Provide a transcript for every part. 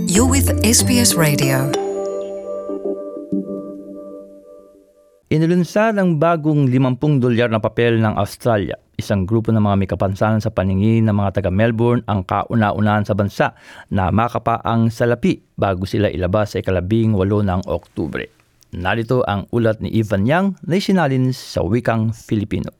You're with SBS Radio. Inilunsad ang bagong $50 na papel ng Australia. Isang grupo ng mga may kapansanan sa paningin ng mga taga-Melbourne ang kauna-unahan sa bansa na makapa ang salapi bago sila ilabas sa ika-18 ng Oktubre. Narito ang ulat ni Ivan Yang na isinalin sa wikang Filipino.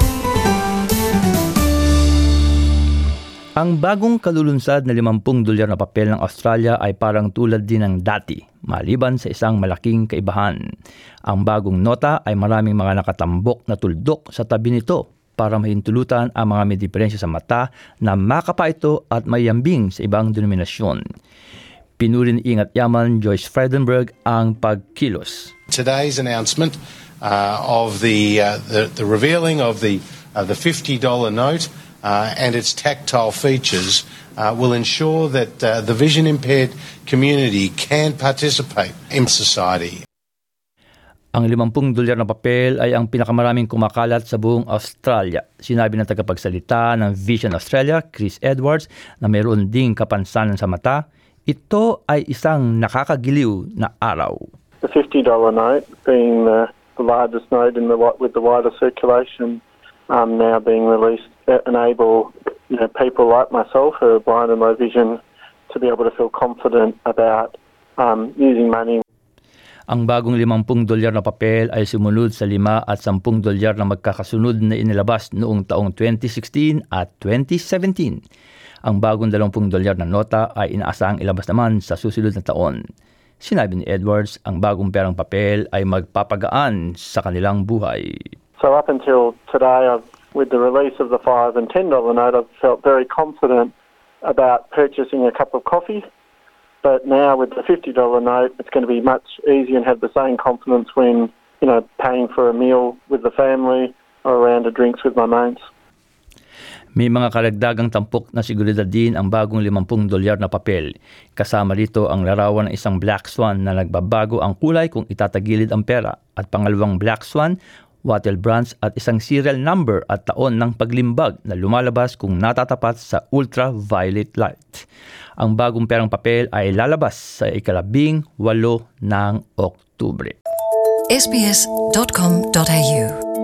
Ang bagong kalulunsad na $50 na papel ng Australia ay parang tulad din ng dati, maliban sa isang malaking kaibahan. Ang bagong nota ay maraming mga nakatambok na tuldok sa tabi nito para mahintulutan ang mga may diferensya sa mata na makapa ito at mayambing sa ibang denominasyon. Pinuri ni Ingat Yaman Joyce Frydenberg ang pagkilos. Today's announcement of the revealing of the $50 note and its tactile features will ensure that the vision-impaired community can participate in society. Ang $50 na papel ay ang pinakamaraming kumakalat sa buong Australia. Sinabi ng tagapagsalita ng Vision Australia, Chris Edwards, na mayroon ding kapansanan sa mata. Ito ay isang nakakagiliw na araw. The $50 note being the largest note with the wider circulation now being released enable people like myself who are blind and low vision to be able to feel confident about using money. Ang bagong $50 na papel ay sumunod sa $5 at $10 na magkakasunod na inilabas noong taong 2016 at 2017. Ang bagong $20 na nota ay inaasahang ilabas naman sa susunod na taon. Sinabi ni Edwards, ang bagong perang papel ay magpapagaan sa kanilang buhay. So up until today, with the release of the $5 and $10 note, I've felt very confident about purchasing a cup of coffee. But now with the $50 note, it's going to be much easier and have the same confidence when, paying for a meal with the family or a round of drinks with my mates. May mga karagdagang tampok na seguridad din ang bagong $50 na papel. Kasama rito ang larawan ng isang black swan na nagbabago ang kulay kung itatagilid ang pera. At pangalawang black swan, wattle branch at isang serial number at taon ng paglimbag na lumalabas kung natatapat sa ultraviolet light. Ang bagong perang papel ay lalabas sa ika-18 ng Oktubre. sbs.com.au